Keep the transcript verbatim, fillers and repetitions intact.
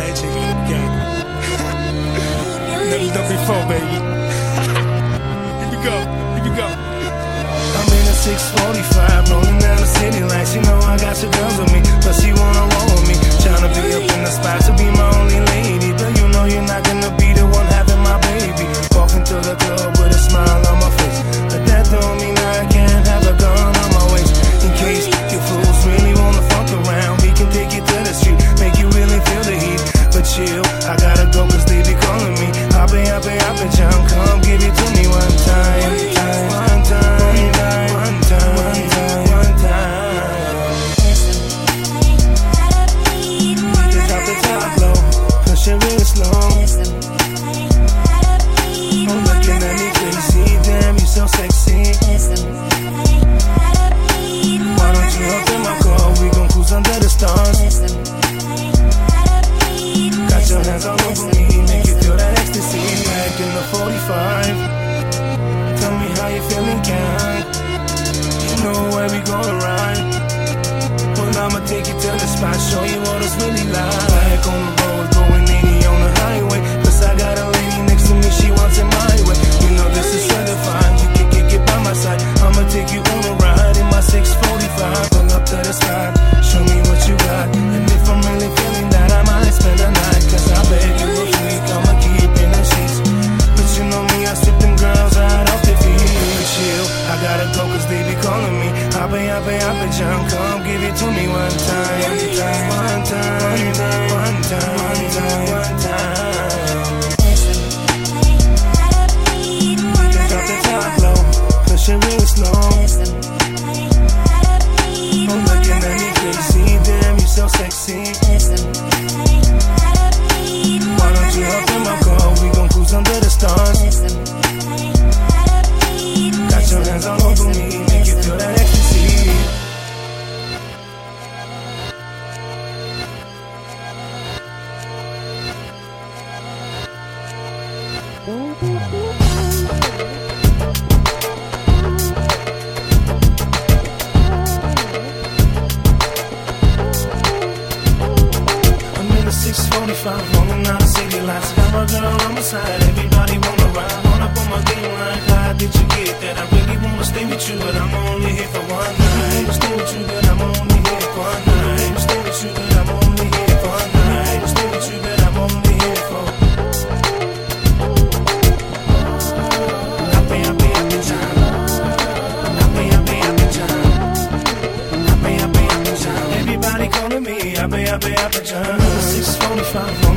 baddest chick in the game. Never done before, baby. Here we go, here we go. I'm in a six forty-five, rolling down the city lights. You know I got your girls with me, but she wanna roll with me. Tryna be up in the spot to be my only lady, but you know you're not gonna be the one having my baby. Walking to the club with a smile on my face, but that don't mean I can't have a gun on my waist. In case you fools really wanna fuck around, we can take you to the street, make you really feel the heat. But chill, I gotta go cause they be calling me. I'll be, I'll be, I'll be down, come give it to me one time, time, one time, one time, one time, one time. Just drop the top low, push it real slow. I'm looking at me crazy, damn you so sexy. Why don't you hop in my car, we gon' cruise under the stars. Got your hands all over me, make you feel that ecstasy. Back in the forty-five, tell me how you feeling, gang. You know where we gonna ride. Well, I'ma take you to the spot, show you what it's really like. Back on the road, going eighty on the highway. Plus I got a lady next to me, she wants it my way. You know this is certified, you can get, get by my side. I'ma take you on a ride in my six forty-five. Pull up to the spot, show me what you got. And if I'm really feeling that, I might spend the night. Cause I bet you a freak, I'ma keep in the sheets. But you know me, I strip them girls out off their feet. But chill, I gotta go cause they be calling me. I be, I be, I be jump, come give it to me one time. One time, one time, one time, one time, one time. Just drop the top low, push it real slow. I'm looking at me crazy, damn you so sexy. Why don't you hop in my car, we gon' cruise under the stars. Got your hands all over me, make you feel that ecstasy. I'm in a six forty-five, rolling out the city lights. Got my girl on my side, everybody wanna ride. Run up on my game like, how did you get that? I really wanna stay with you, but I'm only here for one night. Wanna stay with you, but I'm only here for one night. Wanna stay with you, but I'm only here for one night. Wanna stay with you, but I'm only here for. Happy, happy, happy time. Happy, happy, happy time. Happy, happy, happy time. Everybody calling me, happy, happy, happy time. six forty-five.